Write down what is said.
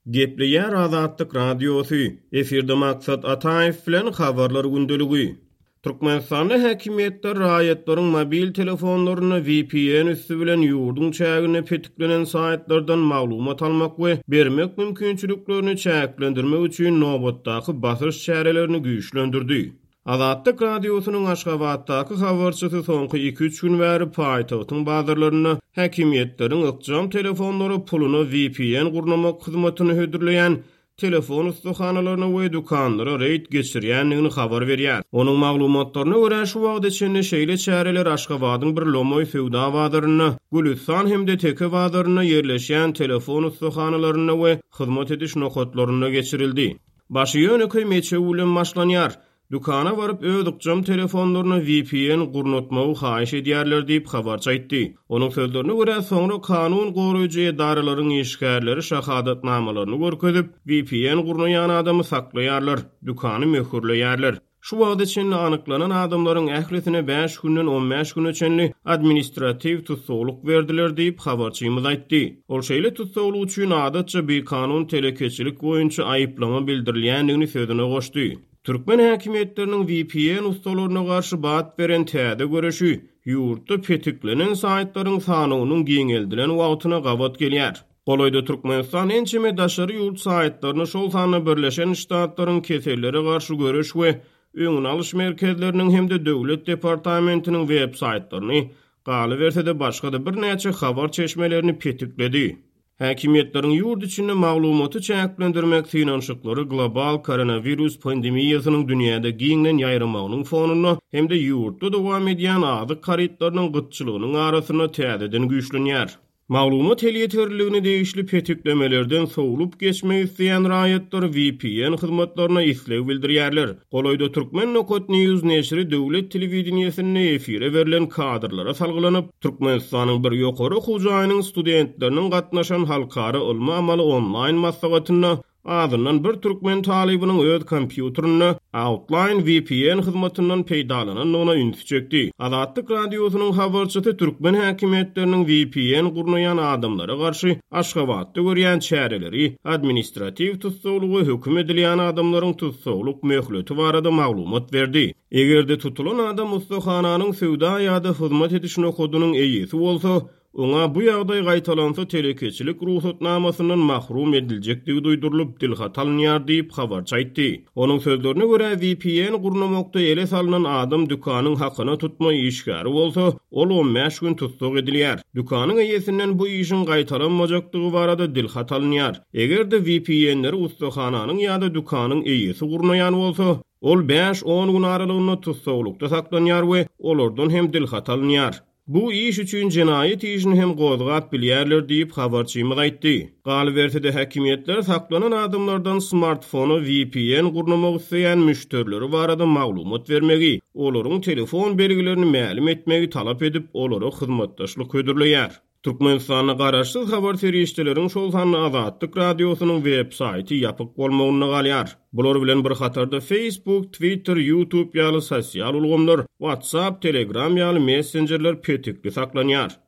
Gepleýär Azatlyk radiosy. Efirde maksat Ataýew bilen habarlar gündeligi. Türkmenistanda häkimetler raýatlaryň mobil telefonlaryna VPN üstü bilen ýurdun çägine petiklenen saýtlardan maglumat almak we bermek mümkinçiliklerini çäklendirmek üçin nowatdaky basyş çärelerini güýçlendirdi. Azatlyk radiosynyň Aşgabatdaky habarçysy soňky 2-3 gün bäri paýtagtyň bazarlaryna häkimetleriň ykjam telefonlary puluny VPN gurnamak hyzmatyny hödürleýän telefon ustahanalarına we dukanlara reýd geçirýändigini habar berýär. Onuň maglumatlaryna görä şu wagt içinde şeýle çäreler Aşgabatyň bir Lomoy Fewda bazaryna, Gülistan hemde Teke bazaryna ýerleşýän telefon ustahanalarına we hyzmat ediş nokatlaryna geçirildi. Başy ýöneköy meçe ulen başlanýar. Dukana varıp ödükçam telefonlaryna VPN gurnatmagy haýyş edýärler diýip habar çaýtdy. Onuň sözlerine görä soňra kanun goraýjy edaralaryň işgärleri şahadatnamalaryny görkezip VPN gurnaýan adamy saklaýarlar, dukany möhürleýärler. Şu wagt içinde anyklanan adamlaryň ählisine 5 günden 15 gün öçenli administrativ tutsagluk berdiler diýip habarçymyz aýtdy. Ol şeýle tutsagluk üçin adatça bir kanun telekeçilik boýunça aýyplama bildirilýändigini sözüne goşdy. Türkmen häkimetleriniň VPN ustalaryna garşy bat beren täze göreşi ýurtda petiklenen saýtlaryň sanynyň giňeldilen wagtyna gabat gelýär. Golaýda Türkmenistan ençeme daşary ýurt saýtlaryny şol sanyna birleşen ştatlaryň keselleri garşy göreş we öňüň alyş merkezleriniň hemde döwlet departamentiniň web saýtlaryny galy bersede başga-da bir näçe habar çeşmelerini petikledi. Häkimetleriň ýurt içinde maglumaty çäklendirmek finanşyklary global koronavirus pandemiýasynyň dünýäde giňden ýaýramagynyň fonuna hemde ýurtda dowam edýän azyk garytlarynyň gytçylygynyň arasyna täzeden güýçlenýär. Maglumat helýeterligini değişli petiklemelerden sowulup geçmek isleýän raýatlar VPN hyzmatlaryna islew bildirýärler. Golaýda Türkmen Nokot News neşri döwlet telewizionyasynda efire berilen kadrlara salgylanyp, Türkmenistanyň bir ýokary hujaýynyň studentleriniň gatnaşan halkara ulma amaly online maslahatyna adından bir Türkmen talibynyň öz kompýuteryna Outline VPN hyzmatyndan peýdalanan ona üns çekdi. Azatlyk radiosynyň habarçysy Türkmen häkimetleriniň VPN gurnaýan adamlara garşy Aşgabatda görýän çäreleri, administrativ tutsaglygy hökm edilýän adamlaryň tutsagluk möhleti barada maglumat berdi. Egerde tutulan adam ustahananyň Fewda ýa-da hyzmat edişine kodunyň eýisi bolsa, ona bu ýagdaý gaýtalansa telekeçilik ruhsatnamasyndan mahrum ediljekdigi duýdurylyp dilhat alınýar diýip habar çaýtdy. Onuň sözlerine görä VPN gurnamakda ele salynan adam dukanyň hakyna tutma işgäri bolsa, ol 15 gün tutsag edilýär. Dukanyň eýesinden bu işin gaýtalanmajakdygy barada dilhat alınýar. Egerde VPN-leri ustahananyň ýa-da dukanyň eýesi gurnaýan bolsa, ol 5-10 gün aralygynda tutsaglukda saklanýar we olardan hem dilhat alınýar. Bu iş üçin cinayet işini hem gozgat bilýärler diýip habarçymyz aýtdy. Galy bersede häkimetler saklanan adamlardan smartfonu VPN gurnamak isleýän müşterileri barada maglumat bermegi, olaryň telefon belgilerini mälim etmegi talap edip olary hyzmatdaşlyk hödürleýär. Türkmenistana garaşsyz habar serişdeleriň şol sanly Azatlyk radiosynyň web saýty ýapyk bolmagyna galýar. Bular bilen bir hatarda Facebook, Twitter, YouTube ýaly sosial ulgamlar, WhatsApp, Telegram ýaly messengerler petikli saklanýar.